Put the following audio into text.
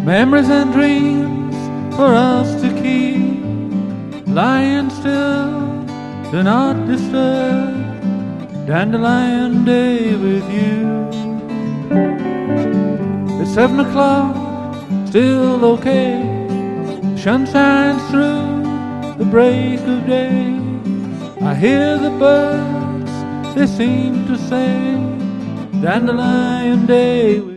Memories and dreams for us to keep, lying still, do not disturb. Dandelion Day with you. It's 7 o'clock, still okay. The sun shines through the break of day. I hear the birds, they seem to say, Dandelion Day with you.